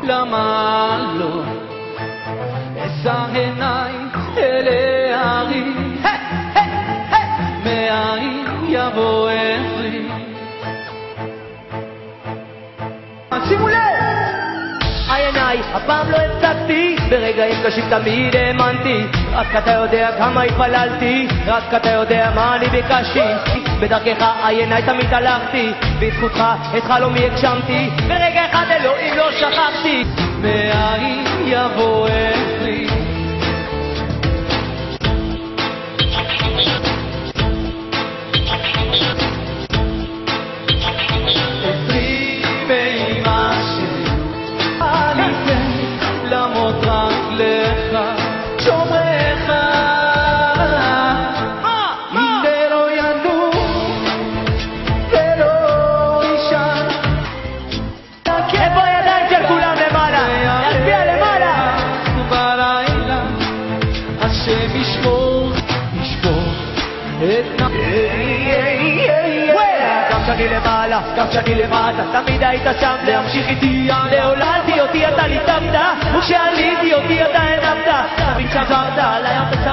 למה לא אשא עיניים אל ההרים, מאין יבוא עזרי. שימו לב! עיניי הפעם לא הפסקתי, ברגעים קשים תמיד האמנתי, רק אתה יודע כמה התפללתי, רק אתה יודע מה אני ביקשתי, בדרכך עיניי תמיד הלכתי, בזכותך את חלומי הגשמתי, ברגע אחד אלוהים לא שכחתי. מאין יבוא עזרי, עזרי מאמא שלי, אני אתן למות רק לך, שומרך, הנה לא ינום ולא יישן. איפה הידיים של כולם למעלה? להצביע למעלה! ובלילה השם ישמור, ישמור את גם שאני למעלה, גם שאני למטה, תמיד היית שם להמשיך איתי, לעוללתי אותי אתה ליטבת, וכשעליתי אותי אתה הנפת, תמיד שברת, עליי אתה